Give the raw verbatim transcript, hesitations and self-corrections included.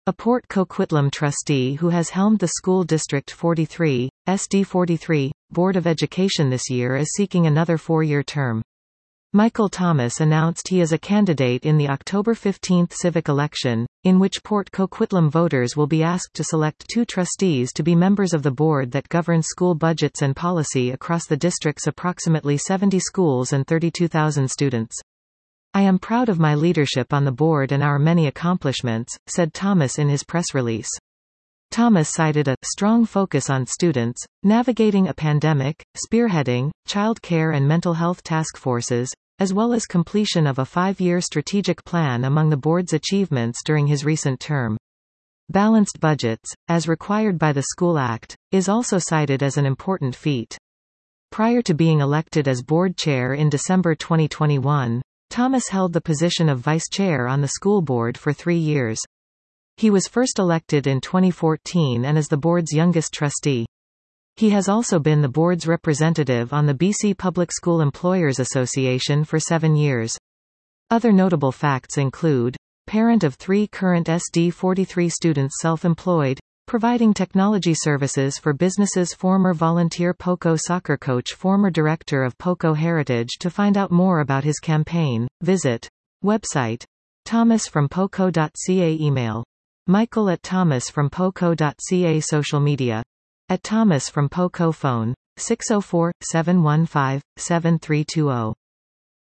A Port Coquitlam trustee who has helmed the School District forty-three, S D forty-three, Board of Education this year is seeking another four-year term. Michael Thomas announced he is a candidate in the October fifteenth civic election, in which Port Coquitlam voters will be asked to select two trustees to be members of the board that governs school budgets and policy across the district's approximately seventy schools and thirty-two thousand students. "I am proud of my leadership on the board and our many accomplishments," said Thomas in his press release. Thomas cited a strong focus on students, navigating a pandemic, spearheading child care and mental health task forces, as well as completion of a five-year strategic plan among the board's achievements during his recent term. Balanced budgets, as required by the School Act, is also cited as an important feat. Prior to being elected as board chair in December twenty twenty-one, Thomas held the position of vice chair on the school board for three years. He was first elected in twenty fourteen and is the board's youngest trustee. He has also been the board's representative on the B C Public School Employers Association for seven years. Other notable facts include, parent of three current S D forty-three students, self-employed, providing technology services for businesses, former volunteer POCO soccer coach, former director of POCO Heritage. To find out more about his campaign, visit website thomas from poco dot c a, email michael at thomas from poco dot c a, social media at Thomas from POCO, phone six oh four, seven one five, seven three two oh.